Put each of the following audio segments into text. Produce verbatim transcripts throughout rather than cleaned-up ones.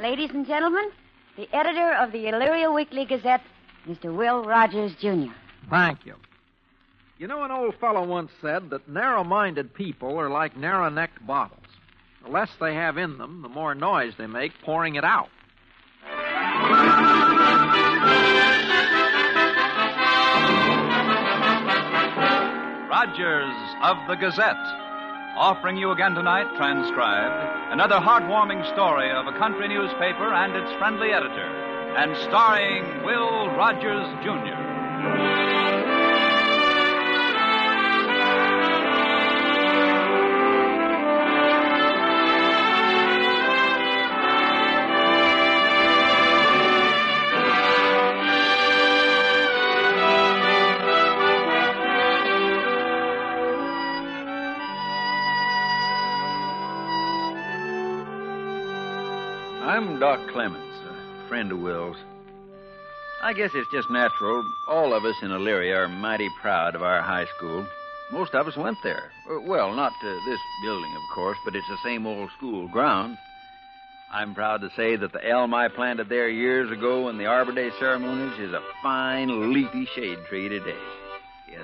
Ladies and gentlemen, the editor of the Elyria Weekly Gazette, Mister Will Rogers, Junior Thank you. You know, an old fellow once said that narrow-minded people are like narrow-necked bottles. The less they have in them, the more noise they make pouring it out. Rogers of the Gazette, offering you again tonight, transcribed, another heartwarming story of a country newspaper and its friendly editor, and starring Will Rogers, Junior I'm Doc Clemens, a friend of Will's. I guess it's just natural. All of us in Elyria are mighty proud of our high school. Most of us went there. Well, not to this building, of course, but it's the same old school ground. I'm proud to say that the elm I planted there years ago in the Arbor Day ceremonies is a fine, leafy shade tree today. Yes,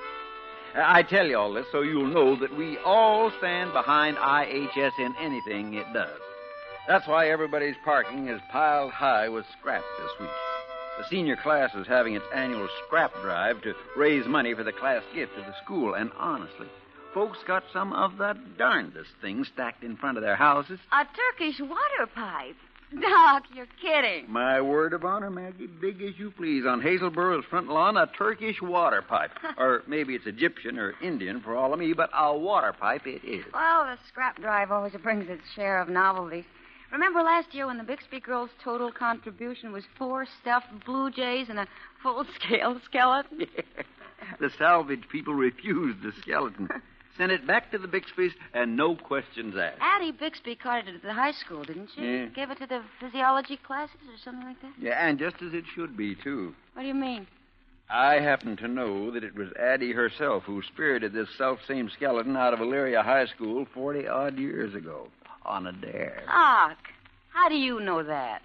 sir. I tell you all this so you'll know that we all stand behind I H S in anything it does. That's why everybody's parking is piled high with scrap this week. The senior class is having its annual scrap drive to raise money for the class gift to the school. And honestly, folks got some of the darndest things stacked in front of their houses. A Turkish water pipe. Doc, you're kidding. My word of honor, Maggie, big as you please. On Hazelborough's front lawn, a Turkish water pipe. Or maybe it's Egyptian or Indian for all of me, but a water pipe it is. Well, the scrap drive always brings its share of novelties. Remember last year when the Bixby girls' total contribution was four stuffed blue jays and a full-scale skeleton? Yeah. The salvage people refused the skeleton. Sent it back to the Bixbys and no questions asked. Addie Bixby caught it at the high school, didn't she? Yeah. Gave it to the physiology classes or something like that? Yeah, and just as it should be, too. What do you mean? I happen to know that it was Addie herself who spirited this self-same skeleton out of Elyria High School forty-odd years ago. On a dare. Doc, how do you know that?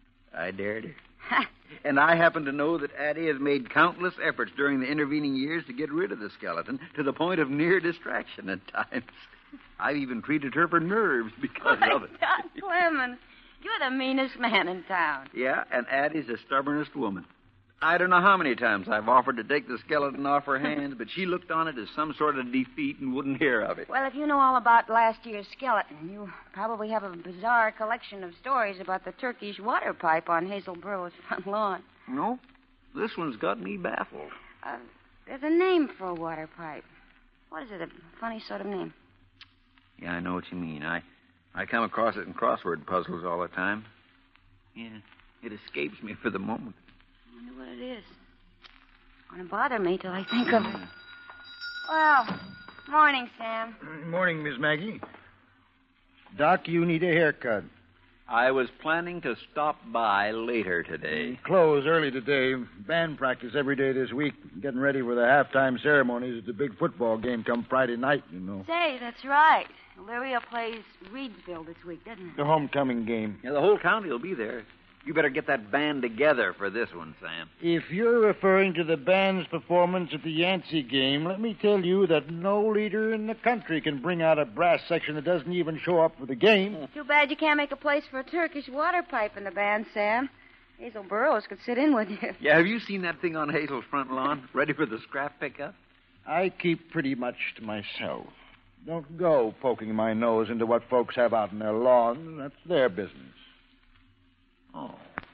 I dared her. And I happen to know that Addie has made countless efforts during the intervening years to get rid of the skeleton to the point of near distraction at times. I've even treated her for nerves because Why, of it. Doc Clemens, you're the meanest man in town. Yeah, and Addie's the stubbornest woman. I don't know how many times I've offered to take the skeleton off her hands, but she looked on it as some sort of defeat and wouldn't hear of it. Well, if you know all about last year's skeleton, you probably have a bizarre collection of stories about the Turkish water pipe on Hazelborough's front lawn. No, this one's got me baffled. Uh, there's a name for a water pipe. What is it, a funny sort of name? Yeah, I know what you mean. I, I come across it in crossword puzzles all the time. Yeah, it escapes me for the moment. I wonder what it is. It's going to bother me till I think of it. Well, morning, Sam. Morning, Miss Maggie. Doc, you need a haircut. I was planning to stop by later today. Close early today. Band practice every day this week. Getting ready for the halftime ceremonies at the big football game come Friday night, you know. Say, that's right. Elyria plays Reedsville this week, doesn't it? The homecoming game. Yeah, the whole county will be there. You better get that band together for this one, Sam. If you're referring to the band's performance at the Yancey game, let me tell you that no leader in the country can bring out a brass section that doesn't even show up for the game. Too bad you can't make a place for a Turkish water pipe in the band, Sam. Hazel Burroughs could sit in with you. Yeah, have you seen that thing on Hazel's front lawn, ready for the scrap pickup? I keep pretty much to myself. Don't go poking my nose into what folks have out in their lawn. That's their business. Oh.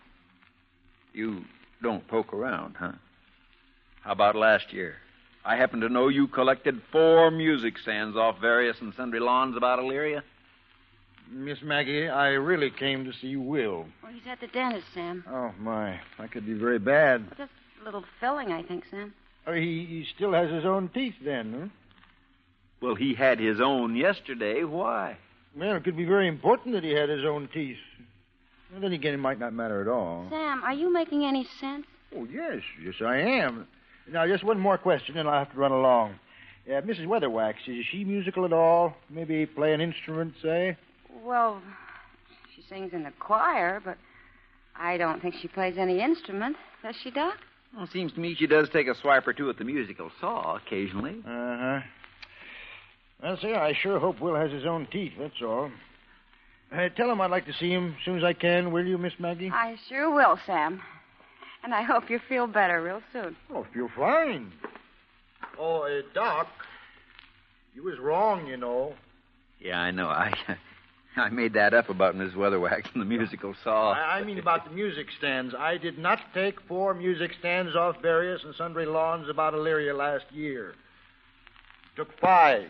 You don't poke around, huh? How about last year? I happen to know you collected four music stands off various and sundry lawns about Elyria. Miss Maggie, I really came to see Will. Well, he's at the dentist, Sam. Oh, my. That could be very bad. Well, just a little filling, I think, Sam. Oh, he, he still has his own teeth then, huh? Well, he had his own yesterday. Why? Well, it could be very important that he had his own teeth. Well, then again, it might not matter at all. Sam, are you making any sense? Oh, yes. Yes, I am. Now, just one more question, and I'll have to run along. Uh, Missus Weatherwax, is she musical at all? Maybe play an instrument, say? Well, she sings in the choir, but I don't think she plays any instrument. Does she, Doc? Well, it seems to me she does take a swipe or two at the musical saw occasionally. Uh-huh. Well, sir, I sure hope Will has his own teeth, that's all. Uh, tell him I'd like to see him as soon as I can, will you, Miss Maggie? I sure will, Sam. And I hope you feel better real soon. Oh, I feel fine. Oh, uh, Doc, you was wrong, you know. Yeah, I know. I I made that up about Miss Weatherwax and the musical saw. I, I mean about the music stands. I did not take four music stands off various and sundry lawns about Elyria last year. Took five.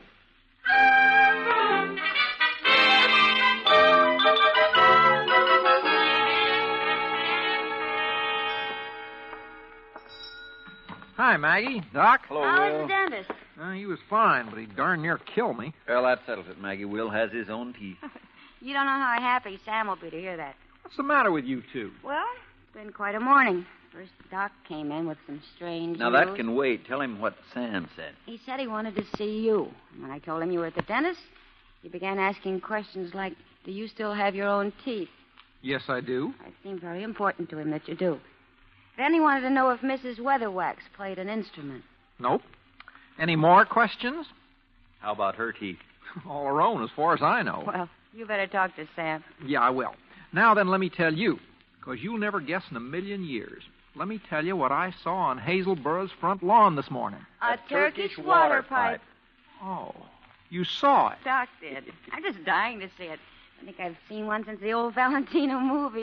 Hi, Maggie. Doc? Hello, How's Will. the dentist? Uh, he was fine, but he darn near killed me. Well, that settles it, Maggie. Will has his own teeth. You don't know how happy Sam will be to hear that. What's the matter with you two? Well, it's been quite a morning. First, the Doc came in with some strange Now, news. that can wait. Tell him what Sam said. He said he wanted to see you. And when I told him you were at the dentist, he began asking questions like, do you still have your own teeth? Yes, I do. It seemed very important to him that you do. Then he wanted to know if Missus Weatherwax played an instrument. Nope. Any more questions? How about her teeth? All her own, as far as I know. Well, you better talk to Sam. Yeah, I will. Now then, let me tell you, because you'll never guess in a million years. Let me tell you what I saw on Hazelborough's front lawn this morning. A, A Turkish, Turkish water water pipe. pipe. Oh, you saw it. Doc did. I'm just dying to see it. I think I've seen one since the old Valentino movies.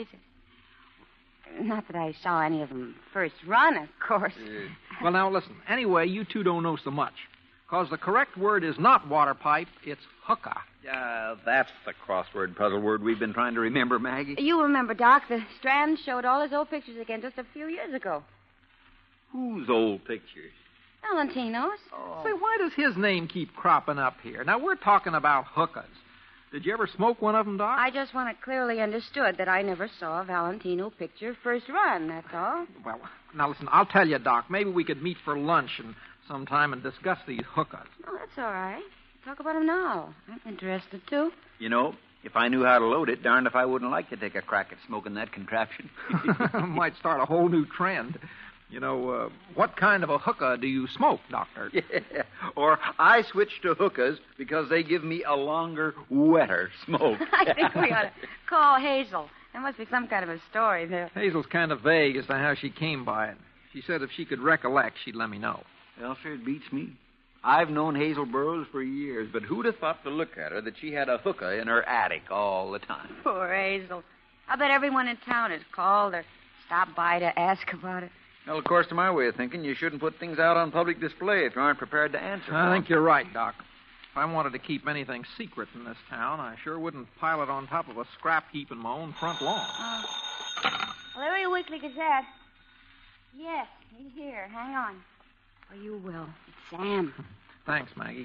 Not that I saw any of them first run, of course. Well, now, listen. Anyway, you two don't know so much. Because the correct word is not water pipe, it's hookah. Uh, that's the crossword puzzle word we've been trying to remember, Maggie. You remember, Doc, the Strand showed all his old pictures again just a few years ago. Whose old pictures? Valentino's. Say, why does his name keep cropping up here? Now, we're talking about hookahs. Did you ever smoke one of them, Doc? I just want it clearly understood that I never saw a Valentino picture first run, that's all. Well, now, listen, I'll tell you, Doc. Maybe we could meet for lunch and sometime and discuss these hookahs. Oh, that's all right. Talk about them now. I'm interested, too. You know, if I knew how to load it, darned if I wouldn't like to take a crack at smoking that contraption. Might start a whole new trend. You know, uh, what kind of a hookah do you smoke, Doctor? Yeah. Or I switch to hookahs because they give me a longer, wetter smoke. I think we ought to call Hazel. There must be some kind of a story there. Hazel's kind of vague as to how she came by it. She said if she could recollect, she'd let me know. Well, sure, it beats me. I've known Hazel Burroughs for years, but who'd have thought to look at her that she had a hookah in her attic all the time? Poor Hazel. I bet everyone in town has called or stopped by to ask about it. Well, of course, to my way of thinking, you shouldn't put things out on public display if you aren't prepared to answer. I think you're right, Doc. If I wanted to keep anything secret in this town, I sure wouldn't pile it on top of a scrap heap in my own front lawn. Uh, Elyria Weekly Gazette. Yes, he's here. Hang on. Oh, you will. It's Sam. Thanks, Maggie.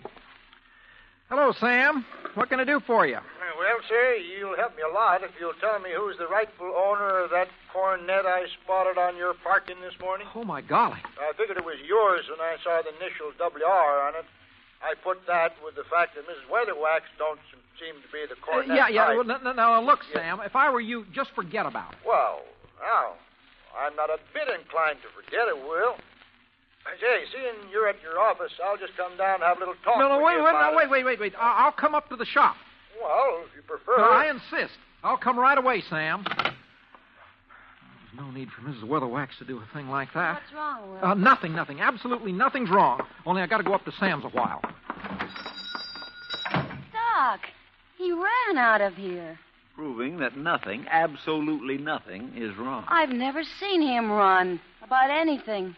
Hello, Sam. What can I do for you? Well, sir, you'll help me a lot if you'll tell me who's the rightful owner of that cornet I spotted on your parking this morning. Oh, my golly. I figured it was yours when I saw the initial W R on it. I put that with the fact that Missus Weatherwax don't seem to be the Uh, cornet yeah, yeah. type. Well, no, no, no, look, Yeah. Sam, if I were you, just forget about it. Well, now, I'm not a bit inclined to forget it, Will. I say, seeing you're at your office, I'll just come down and have a little talk No, no, with wait, you wait, about no, wait, it. wait, wait, wait. I- I'll come up to the shop. Well, if you prefer. No, I insist. I'll come right away, Sam. There's no need for Missus Weatherwax to do a thing like that. What's wrong, Will? Uh, nothing, nothing. Absolutely nothing's wrong. Only I got to go up to Sam's a while. Doc, he ran out of here. Proving that nothing, absolutely nothing, is wrong. I've never seen him run about anything.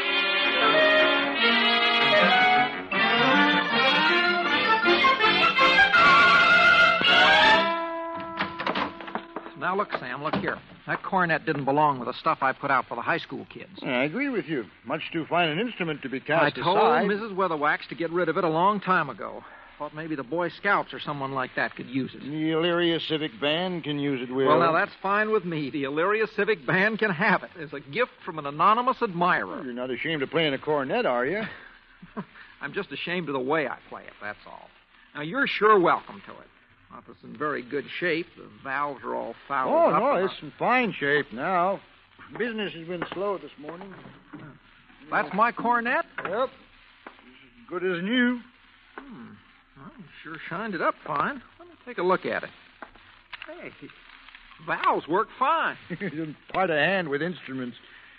Now, look, Sam, look here. That cornet didn't belong with the stuff I put out for the high school kids. I agree with you. Much too fine an instrument to be I cast told aside. Missus Weatherwax to get rid of it a long time ago. Thought maybe the Boy Scouts or someone like that could use it. The Elyria Civic Band can use it, Will. Well, now, that's fine with me. The Elyria Civic Band can have it as a gift from an anonymous admirer. You're not ashamed of playing a cornet, are you? I'm just ashamed of the way I play it, that's all. Now, you're sure welcome to it. Not that it's in very good shape. The valves are all fouled Oh, up. no, and it's in fine shape now. Business has been slow this morning. That's my cornet? Yep. As good as new. Hmm. Well, you sure shined it up fine. Let me take a look at it. Hey, valves work fine. You're quite a hand with instruments.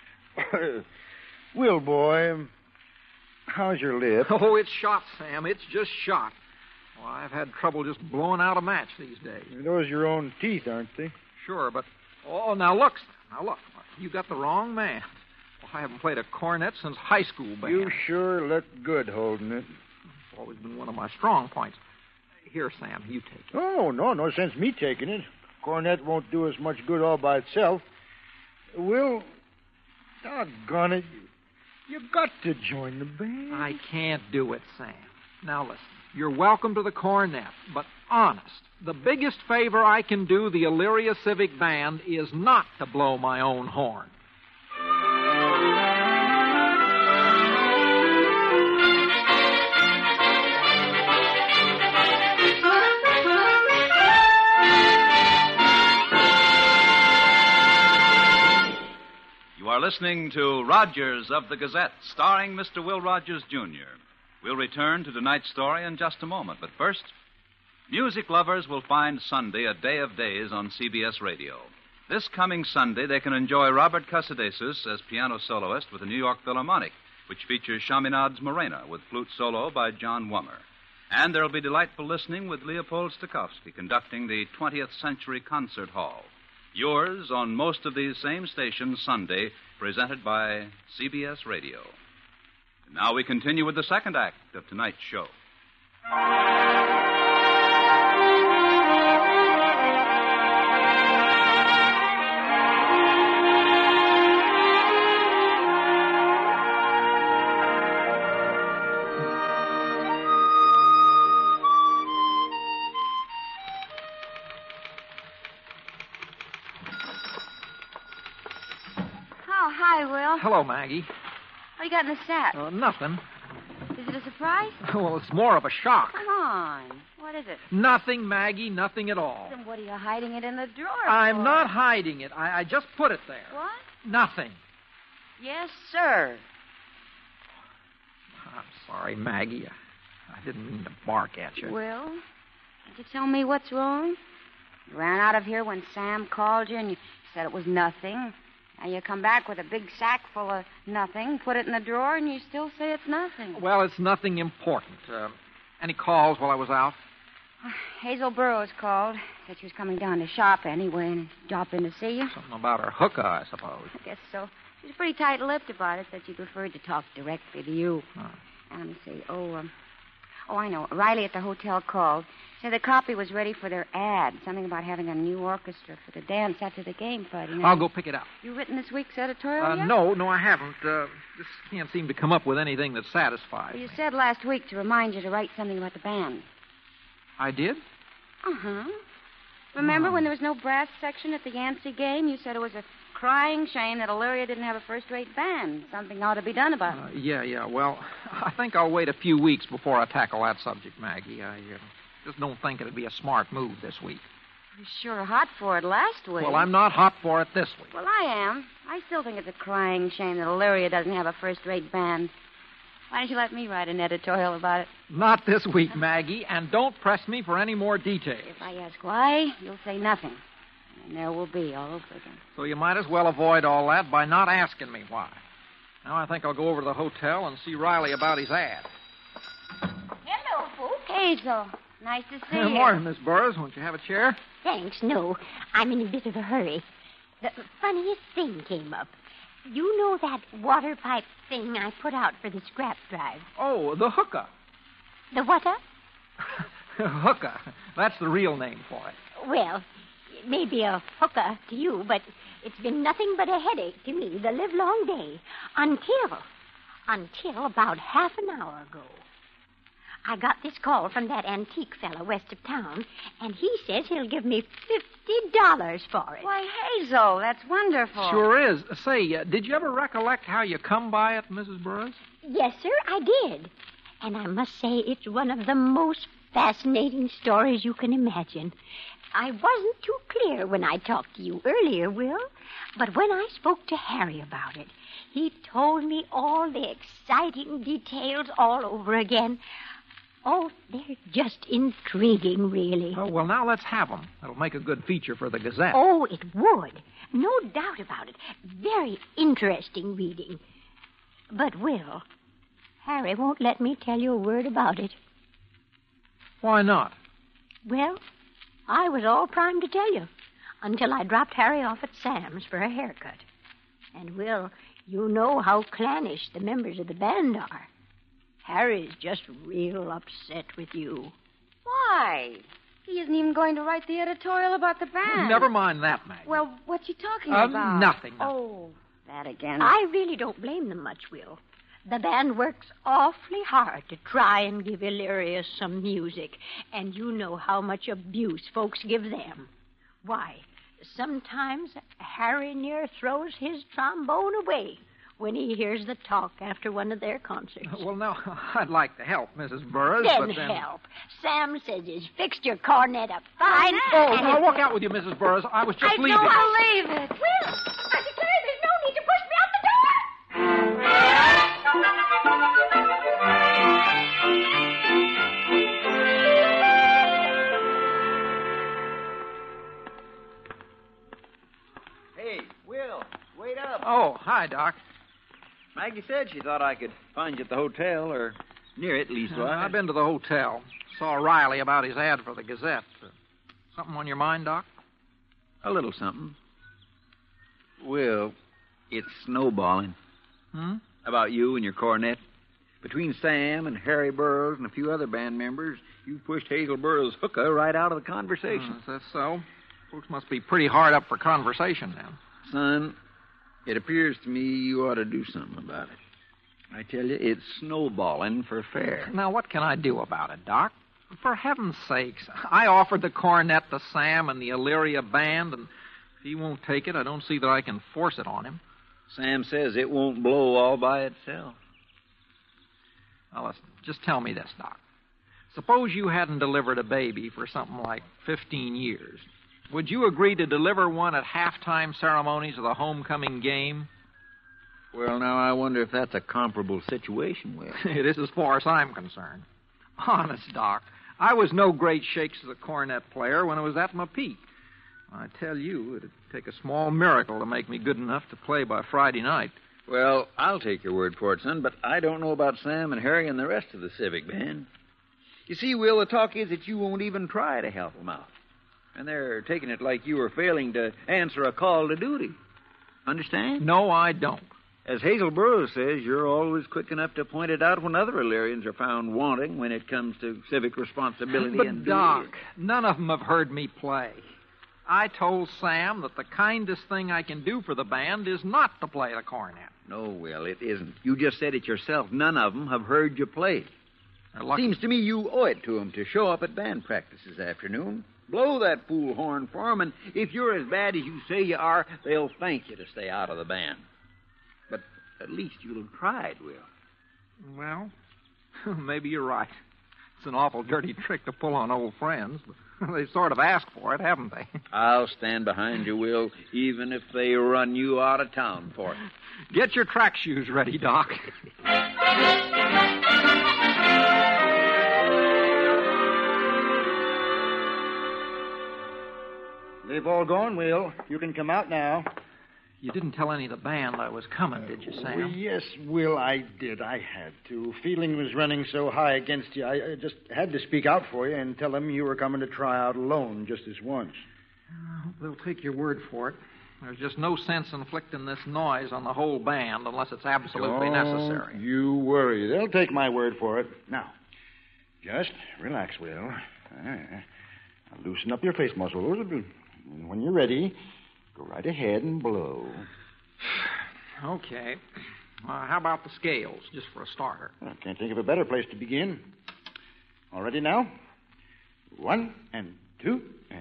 Will, boy, how's your lip? Oh, it's shot, Sam. It's just shot. Well, I've had trouble just blowing out a match these days. Those are your own teeth, aren't they? Sure, but... Oh, now look, Sam. Now look. You got the wrong man. Well, I haven't played a cornet since high school band. You sure look good holding it. It's always been one of my strong points. Here, Sam, you take it. Oh, no, no sense me taking it. Cornet won't do us much good all by itself. Will, doggone it, you got to join the band. I can't do it, Sam. Now listen, you're welcome to the cornet, but honest, the biggest favor I can do the Elyria Civic Band is not to blow my own horn. You are listening to Rogers of the Gazette, starring Mister Will Rogers, Junior We'll return to tonight's story in just a moment, but first, music lovers will find Sunday a day of days on C B S Radio. This coming Sunday, they can enjoy Robert Casadesus as piano soloist with the New York Philharmonic, which features Chaminade's Morena with flute solo by John Wummer. And there'll be delightful listening with Leopold Stokowski conducting the twentieth Century Concert Hall. Yours on most of these same stations Sunday, presented by C B S Radio. And now we continue with the second act of tonight's show. Oh, hi, Will. Hello, Maggie. What you got in the sack? Uh, nothing. Is it a surprise? Well, it's more of a shock. Come on. What is it? Nothing, Maggie, nothing at all. Then what are you hiding it in the drawer I'm for? not hiding it. I, I just put it there. What? Nothing. Yes, sir. I'm sorry, Maggie. I didn't mean to bark at you. Will, can't you tell me what's wrong? You ran out of here when Sam called you and you said it was nothing. Now you come back with a big sack full of nothing, put it in the drawer, and you still say it's nothing. Well, it's nothing important. Uh, any calls while I was out? Hazel Burroughs called. Said she was coming down to shop anyway and dropped in to see you. Something about her hooker, I suppose. I guess so. She was pretty tight-lipped about it. Said she preferred to talk directly to you. Oh. And let me see. Oh, um, oh, I know. Riley at the hotel called. Said the copy was ready for their ad. Something about having a new orchestra for the dance after the game Friday night. I'll go pick it up. You written this week's editorial Uh, yet? no, no, I haven't. Uh, just can't seem to come up with anything that satisfies Well, you me. said last week to remind you to write something about the band. I did? Uh-huh. Remember Oh. when there was no brass section at the Yancey game? You said it was a crying shame that Elyria didn't have a first-rate band. Something ought to be done about Uh, it. yeah, yeah. Well, I think I'll wait a few weeks before I tackle that subject, Maggie. I uh, just don't think it'd be a smart move this week. You were sure hot for it last week. Well, I'm not hot for it this week. Well, I am. I still think it's a crying shame that Elyria doesn't have a first-rate band. Why don't you let me write an editorial about it? Not this week, Maggie, and don't press me for any more details. If I ask why, you'll say nothing. And there will be all over again. So you might as well avoid all that by not asking me why. Now I think I'll go over to the hotel and see Riley about his ad. Hello, folks. Hazel. Nice to see Good you. morning, Miss Burroughs. Won't you have a chair? Thanks, no. I'm in a bit of a hurry. The funniest thing came up. You know that water pipe thing I put out for the scrap drive? Oh, the hooker. The what-a? Hooker. That's the real name for it. Well, it may be a hooker to you, but it's been nothing but a headache to me the livelong day. Until, until about half an hour ago. I got this call from that antique fella west of town, and he says he'll give me fifty dollars for it. Why, Hazel, that's wonderful. Sure is. Say, uh, did you ever recollect how you come by it, Missus Burroughs? Yes, sir, I did. And I must say it's one of the most fascinating story as you can imagine. I wasn't too clear when I talked to you earlier, Will, but when I spoke to Harry about it, he told me all the exciting details all over again. Oh, they're just intriguing, really. Oh, well, now let's have them. That'll make a good feature for the Gazette. Oh, it would. No doubt about it. Very interesting reading. But, Will, Harry won't let me tell you a word about it. Why not? Well, I was all primed to tell you until I dropped Harry off at Sam's for a haircut. And, Will, you know how clannish the members of the band are. Harry's just real upset with you. Why? He isn't even going to write the editorial about the band. Never mind that, Maggie. Well, what's he talking uh, about? Nothing. Oh, that again. I really don't blame them much, Will. The band works awfully hard to try and give Illyria some music, and you know how much abuse folks give them. Why, sometimes Harry near throws his trombone away when he hears the talk after one of their concerts. Well, now, I'd like to help, Missus Burroughs, then but then... help. Sam says he's fixed your cornet up fine. Oh, and I'll it- walk out with you, Missus Burroughs. I was just I leaving. don't believe it. Will, I declare there's no need to push me out the door. Hey, Will, wait up. Oh, hi, Doc. Maggie said she thought I could find you at the hotel, or near it, Uh, leastwise. I've been to the hotel. Saw Riley about his ad for the Gazette. Uh, something on your mind, Doc? A little something. Will, it's snowballing. Hmm? About you and your cornet. Between Sam and Harry Burroughs and a few other band members, you pushed Hazel Burroughs' hookah right out of the conversation. Uh, is that so? Folks must be pretty hard up for conversation then. Son, it appears to me you ought to do something about it. I tell you, it's snowballing for fair. Now, what can I do about it, Doc? For heaven's sakes, I offered the cornet to Sam and the Illyria band, and if he won't take it, I don't see that I can force it on him. Sam says it won't blow all by itself. Now, listen, just tell me this, Doc. Suppose you hadn't delivered a baby for something like fifteen years. Would you agree to deliver one at halftime ceremonies of the homecoming game? Well, now, I wonder if that's a comparable situation, Will. It is as far as I'm concerned. Honest, Doc, I was no great shakes as a cornet player when I was at my peak. I tell you, it'd take a small miracle to make me good enough to play by Friday night. Well, I'll take your word for it, son, but I don't know about Sam and Harry and the rest of the civic band. You see, Will, the talk is that you won't even try to help them out. And they're taking it like you were failing to answer a call to duty. Understand? No, I don't. As Hazel Burroughs says, you're always quick enough to point it out when other Illyrians are found wanting when it comes to civic responsibility But, and duty. Doc, none of them have heard me play. I told Sam that the kindest thing I can do for the band is not to play the cornet. No, Will, it isn't. You just said it yourself. None of them have heard you play. They're lucky. Seems to me you owe it to them to show up at band practice this afternoon. Blow that fool horn for them, and if you're as bad as you say you are, they'll thank you to stay out of the band. But at least you'll have tried, Will. Well, maybe you're right. It's an awful dirty trick to pull on old friends, but they sort of asked for it, haven't they? I'll stand behind you, Will, even if they run you out of town for it. Get your track shoes ready, Doc. They've all gone, Will. You can come out now. You didn't tell any of the band I was coming, did you, Sam? Well, yes, Will, I did. I had to. Feeling was running so high against you, I I just had to speak out for you and tell them you were coming to try out alone just this once. I hope they'll take your word for it. There's just no sense inflicting this noise on the whole band unless it's absolutely Don't necessary. You worry. They'll take my word for it. Now, just relax, Will. Ah, now loosen up your face muscles. And when you're ready, go right ahead and blow. Okay. Uh, how about the scales, just for a starter? I can't think of a better place to begin. All ready now? One and two and...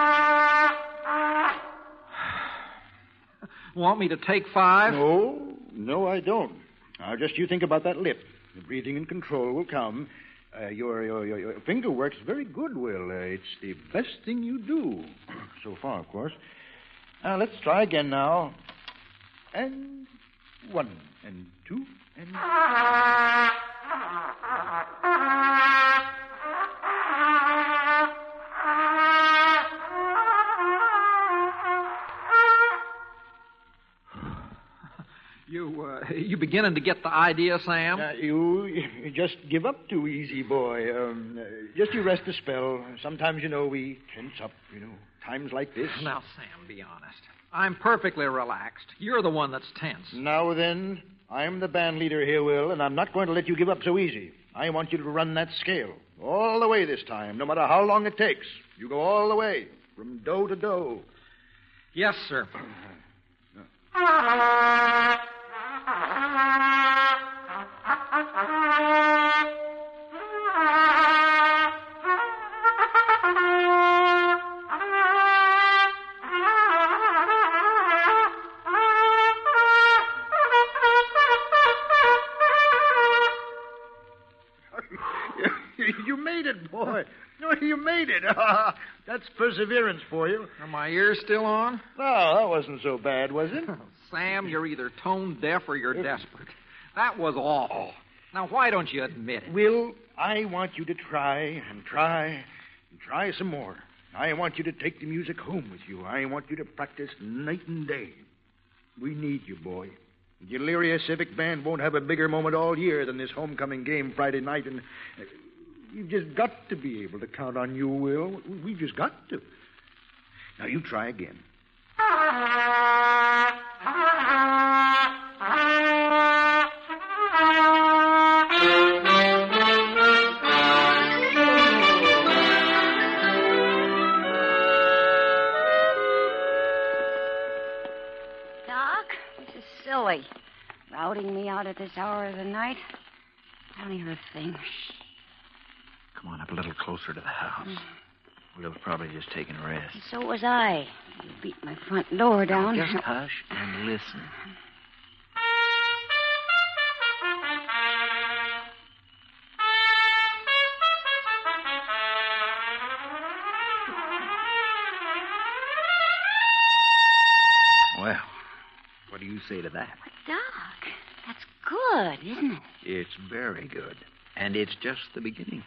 Want me to take five? No, No, I don't. Now, just you think about that lip. The breathing and control will come. Uh, your, your, your, your finger works very good, Will. Uh, it's the best thing you do. So far, of course. Now, let's try again now. And one, and two, and... You, uh, you beginning to get the idea, Sam? Uh, you, you just give up too easy, boy. Um, uh, just you rest a spell. Sometimes, you know, we tense up, you know, times like this. Now, Sam, be honest. I'm perfectly relaxed. You're the one that's tense. Now then, I'm the band leader here, Will, and I'm not going to let you give up so easy. I want you to run that scale all the way this time, no matter how long it takes. You go all the way, from do to do. Yes, sir. You made it, boy. You made it. That's perseverance for you. Are my ears still on? No, that wasn't so bad, was it? Sam, you're either tone deaf or you're desperate. That was awful. Now, why don't you admit it? Will, I want you to try and try and try some more. I want you to take the music home with you. I want you to practice night and day. We need you, boy. The Elyria Civic Band won't have a bigger moment all year than this homecoming game Friday night, and uh, you've just got to be able to count on you, Will. We've just got to. Now, you try again. Doc, this is silly. Routing me out at this hour of the night. I don't hear a thing. Come on up a little closer to the house. Mm. Will's probably just taking a rest. So was I. You beat my front door down. Now just hush and listen. Well, what do you say to that? But, Doc, that's good, isn't it? It's very good. And it's just the beginning.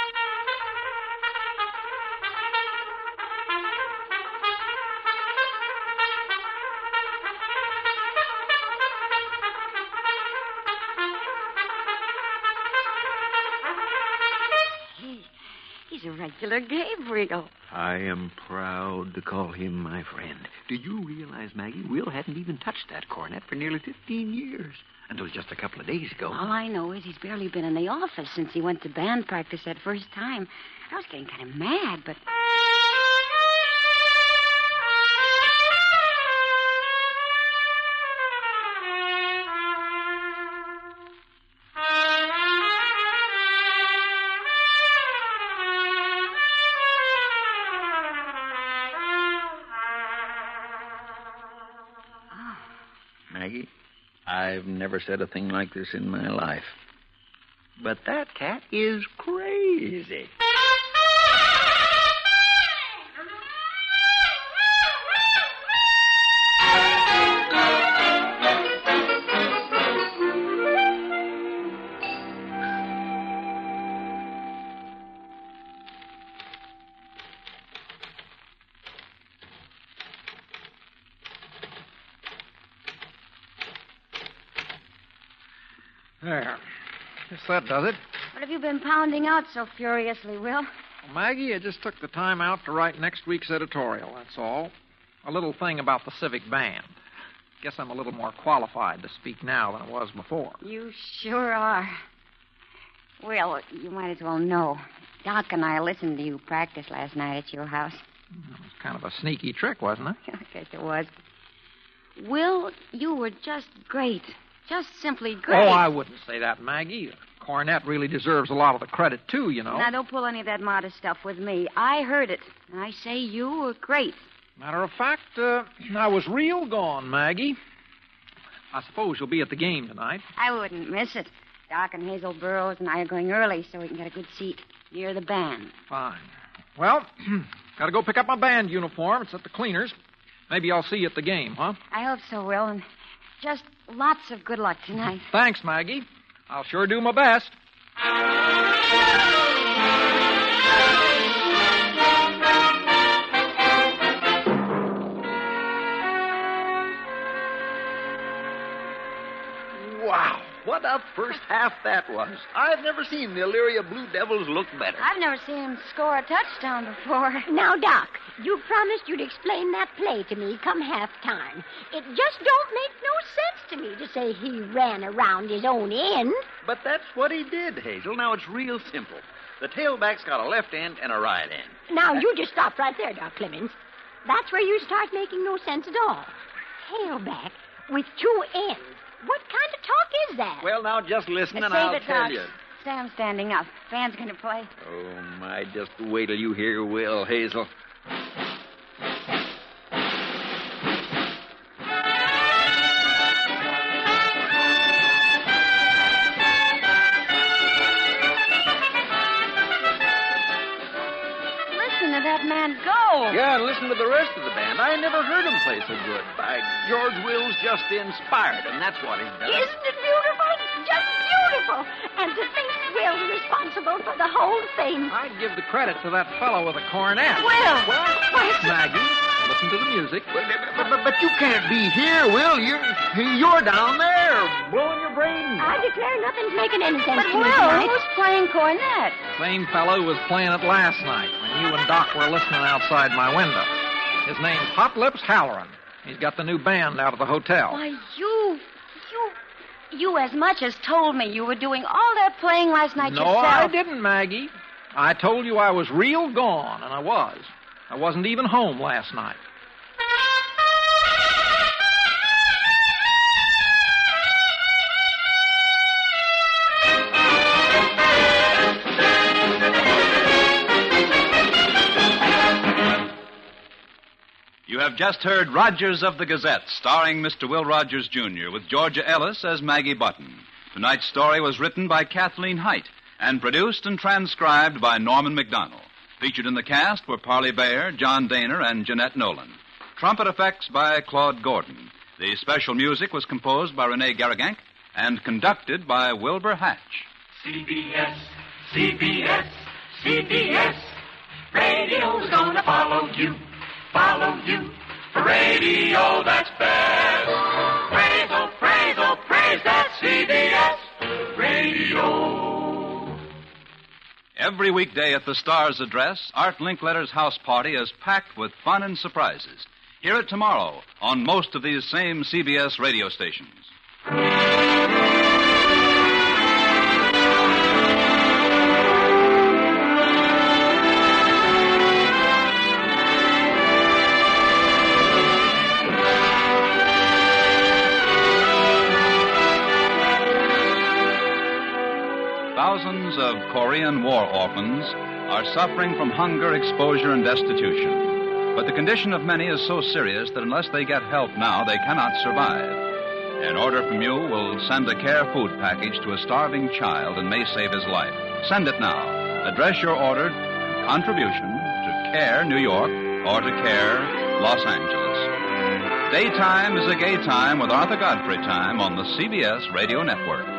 He, he's a regular Gabriel. I am proud to call him my friend. Do you realize, Maggie, Will hadn't even touched that cornet for nearly fifteen years. Until just a couple of days ago. All I know is he's barely been in the office since he went to band practice that first time. I was getting kind of mad, but... Maggie? I've never said a thing like this in my life. But that cat is crazy. There. Guess that does it. What have you been pounding out so furiously, Will? Well, Maggie, I just took the time out to write next week's editorial, that's all. A little thing about the Civic Band. Guess I'm a little more qualified to speak now than I was before. You sure are. Well, you might as well know. Doc and I listened to you practice last night at your house. It was kind of a sneaky trick, wasn't it? I guess it was. Will, you were just great. Just simply great. Oh, I wouldn't say that, Maggie. The cornet really deserves a lot of the credit, too, you know. Now, don't pull any of that modest stuff with me. I heard it. And I say you were great. Matter of fact, uh, I was real gone, Maggie. I suppose you'll be at the game tonight. I wouldn't miss it. Doc and Hazel Burroughs and I are going early so we can get a good seat near the band. Fine. Well, gotta go pick up my band uniform. It's at the cleaners. Maybe I'll see you at the game, huh? I hope so, Will, and just lots of good luck tonight. Thanks, Maggie. I'll sure do my best. Wow, what a first half that was. I've never seen the Elyria Blue Devils look better. I've never seen him score a touchdown before. Now, Doc, you promised you'd explain that play to me come halftime. It just don't make no sense to me to say he ran around his own end. But that's what he did, Hazel. Now, it's real simple. The tailback's got a left end and a right end. Now, you just stop right there, Doc Clemens. That's where you start making no sense at all. Tailback with two ends. What kind of talk is that? Well, now, just listen and Save I'll it, tell Doc. you. Sam's standing up. Band's going to play. Oh, my, just wait till you hear Will, Hazel. Listen to that man go. Yeah, and listen to the rest of the band. I never heard him play so good. By George, Will's just inspired, and that's what he's done. Isn't it beautiful? Just beautiful. And to think Will's responsible for the whole thing. I'd give the credit to that fellow with the cornet. Will. Why, Maggie, listen to the music. But, but, but, but you can't be here, Will. You're, you're down there, blowing your brains I out. declare nothing's making any sense But to me Will, tonight. who's playing cornet? Same fellow was playing it last night when you and Doc were listening outside my window. His name's Hot Lips Halloran. He's got the new band out of the hotel. Why, you, you, you as much as told me you were doing all that playing last night No, yourself. I didn't, Maggie. I told you I was real gone, and I was. I wasn't even home last night. You have just heard Rogers of the Gazette, starring Mister Will Rogers, Junior, with Georgia Ellis as Maggie Button. Tonight's story was written by Kathleen Height and produced and transcribed by Norman McDonald. Featured in the cast were Parley Bayer, John Daner, and Jeanette Nolan. Trumpet effects by Claude Gordon. The special music was composed by Rene Garrigank and conducted by Wilbur Hatch. C B S, C B S, C B S. Radio's gonna follow you, follow you. For radio that's best. Praise, oh, praise, oh, praise that C B S radio. Every weekday at the Star's address, Art Linkletter's house party is packed with fun and surprises. Hear it tomorrow on most of these same C B S radio stations. Thousands of Korean war orphans are suffering from hunger, exposure, and destitution. But the condition of many is so serious that unless they get help now, they cannot survive. An order from you will send a care food package to a starving child and may save his life. Send it now. Address your ordered contribution to CARE, New York, or to CARE, Los Angeles. Daytime is a gay time with Arthur Godfrey time on the C B S Radio Network.